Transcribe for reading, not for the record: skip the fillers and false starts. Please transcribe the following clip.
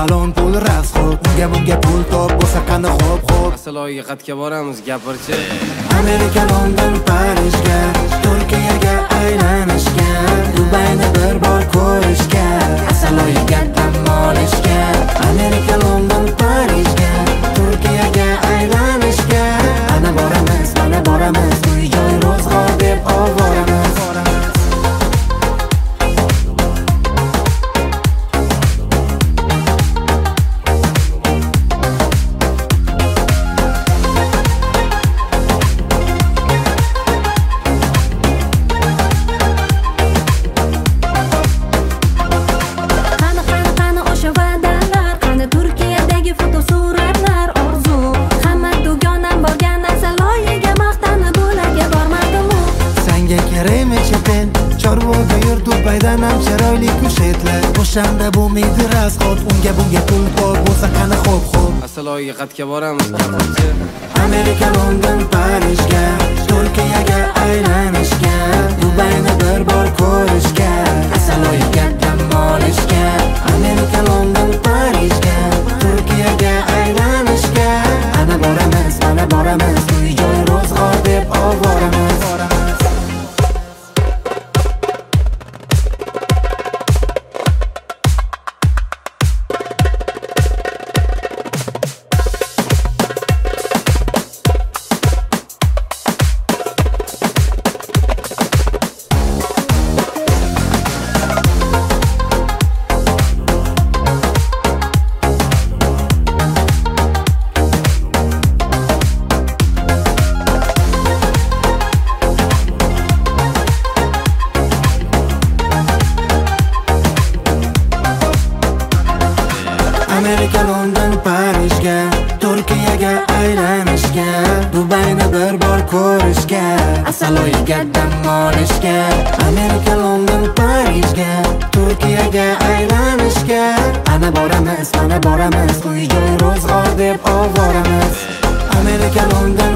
kalon pul raqs xo'p, unga bunga pul top bo'lsa qani xo'p xo'p. Asal haqiqatga boramiz, gapirchi. Amerika, London, Parijga, Turkiyaga aylanishga, Dubayni bir bor ko'rishga, asal dam olishga. Amerika, London, Parijga, Turkiyaga aylanishga, ana boramiz, uy joy ro'zg'or deb ovoramiz. Chorvoda yur, Dubaydan ham chiroyli kushetlar. O'shanda bo'lmaydi rasxot, unga bunga pul bor bo'lsa qani xo'p xo'p. Asal haqiqatga boramiz, gapirchi. Amerika, London, Parijga, Turkiyaga aylanishga, Dubayni bir bor ko'rishga, asal dam olishga. Amerika, London, Parijga, Turkiyaga aylanishga, ana boramiz, uy joy ro'zg'or deb ovoramiz. Amerika, London, Parijga, Turkiyaga aylanishga, Dubayni bir bor ko'rishga, asal dam olishga. Amerika, London, Parijga, Turkiyaga aylanishga, ana boramiz, uy joy ro'zg'or deb ovoramiz. Amerika, London,